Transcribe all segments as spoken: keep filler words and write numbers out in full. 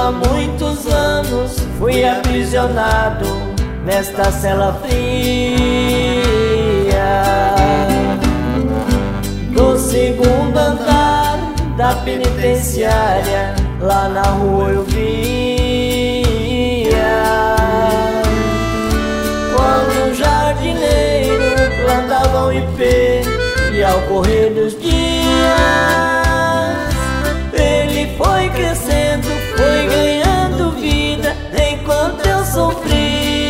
há muitos anos fui aprisionado nesta cela fria do segundo andar da penitenciária. Lá na rua eu via quando um jardineiro plantava um ipê, e ao correr dos dias ele foi crescendo, foi ganhando vida enquanto eu sofria.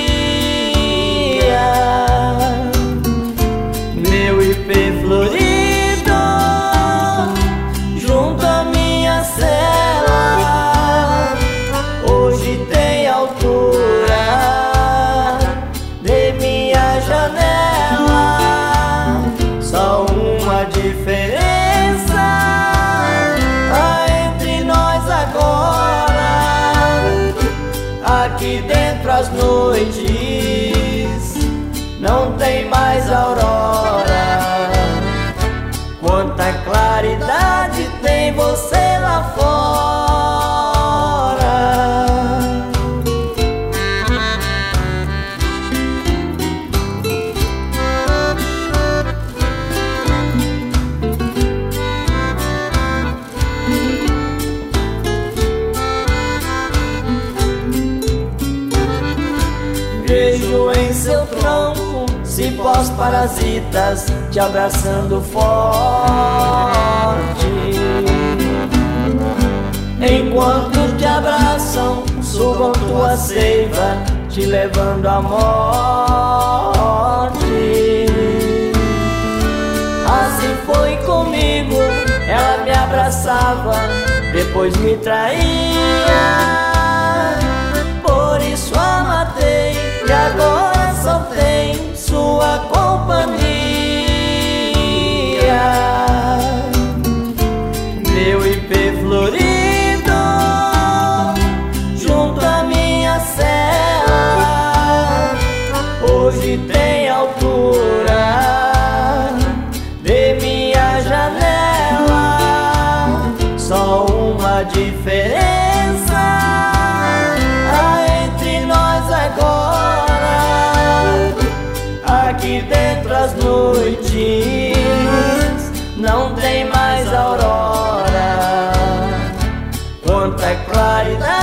Meu ipê florido junto à minha cela hoje tem altura de minha janela. Só uma diferença há entre nós agora: aqui dentro as noites não tem mais aurora. Quanta claridade tem você lá fora. Vejo em seu tronco cipós parasitas te abraçando forte. Enquanto te abraçam, sugam tua seiva, te levando à morte. Assim foi comigo, ela me abraçava, depois me traía. Por isso a matei e agora só tem sua companhia. Meu ipê florido junto à minha cela hoje tem altura de minha janela. Só uma diferença há entre nós agora: aqui dentro as noites não tem mais aurora. Quanta claridade